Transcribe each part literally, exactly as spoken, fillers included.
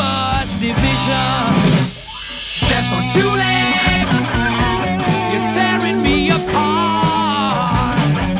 first division. Steps on two legs, you're tearing me apart.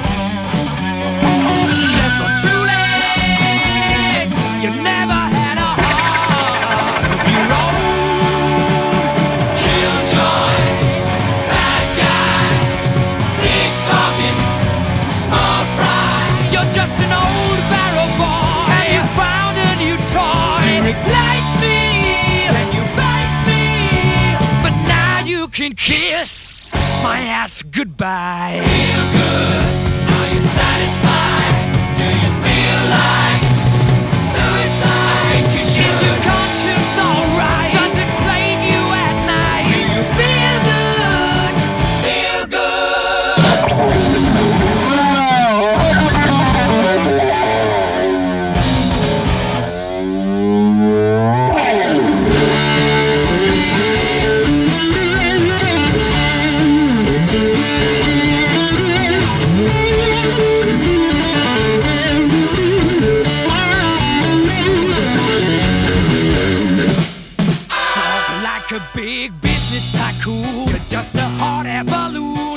Steps on two legs, you never had a heart of your own. Killjoy, bad guy, big talking, small fry. You're just an old barrel boy, and you found a new toy to replace me. And you bite me, but now you can kiss my ass goodbye. Feel good, are you satisfied? Do you feel like suicide? Is your conscience alright? Does it plague you at night? Do you feel good? Feel good? Talk like a big business tycoon. You're just a hot air balloon.